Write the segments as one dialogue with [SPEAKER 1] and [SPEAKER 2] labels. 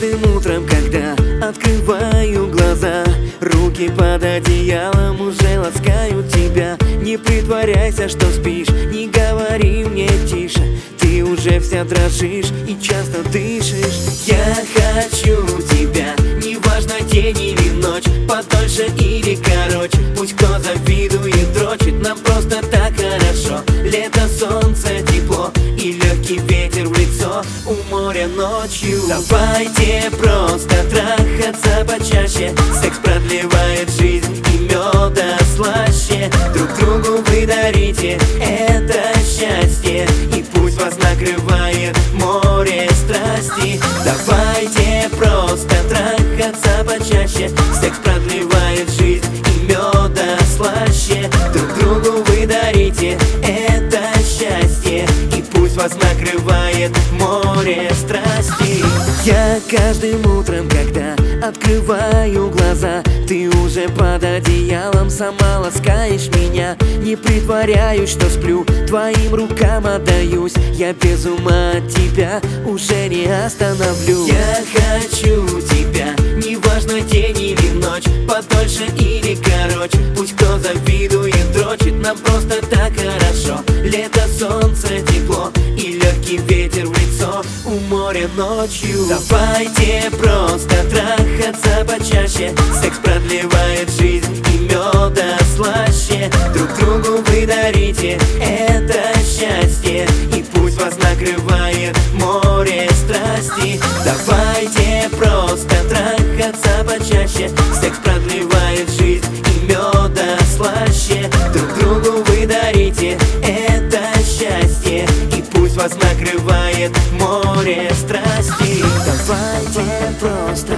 [SPEAKER 1] каждым утром, когда открываю глаза, руки под одеялом уже ласкают тебя. Не притворяйся, что спишь, не говори мне тише, ты уже вся дрожишь и часто дышишь. Я хочу тебя, неважно день или ночь, подольше или короче. Пусть кто завидует, дрочит, нам просто так хорошо. Лето, солнце, тепло и легкий ветер в лицо у моря ночью. Давайте просто трахаться почаще, секс продлевает жизнь и меда слаще. Друг другу вы дарите это счастье, и пусть вас накрывает море страсти. Давайте просто трахаться почаще, секс продлевает жизнь и меда слаще. Друг другу вы дарите это счастье, и пусть вас накрывает море страсти. Я каждым утром, когда открываю глаза, ты уже под одеялом сама ласкаешь меня. Не притворяюсь, что сплю, твоим рукам отдаюсь. Я без ума от тебя уже не остановлюсь. Я хочу тебя, неважно день или ночь, подольше или короче. Пусть кто завидует, дрочит, нам просто так хорошо. Лето, солнце, тепло и легкий ветер в лицо у моря ночью. Давайте просто трахаться почаще, секс продлевает жизнь и меда слаще. Друг другу вы дарите это счастье, и пусть вас накрывает море страсти. Давайте просто трахаться почаще, секс продлевает жизнь и меда слаще. Друг другу вы дарите это счастье, и пусть вас накрывает море страсти. Давайте просто,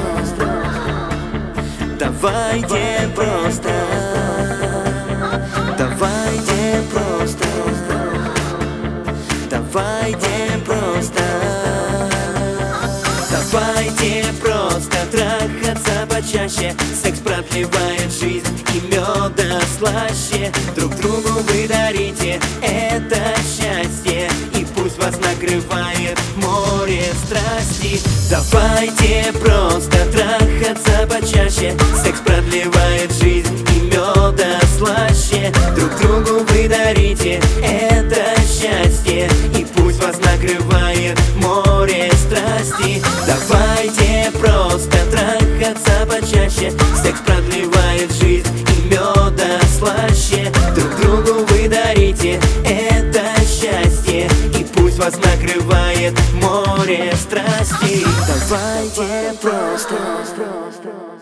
[SPEAKER 1] давайте просто, давайте просто, давайте просто, давайте просто трахаться почаще, секс продлевает жизнь и меда слаще. Друг другу вы дарите это счастье, и пусть вас накрывает море страсти. Давайте просто трахаться почаще, секс продлевает жизнь и меда слаще. Друг другу вы дарите это счастье, и пусть вас накрывает море страсти. Давайте просто трахаться почаще, секс продлевает жизнь и меда слаще. Друг другу вы дарите это счастье, и пусть вас накрывает море страсти. Давайте просто.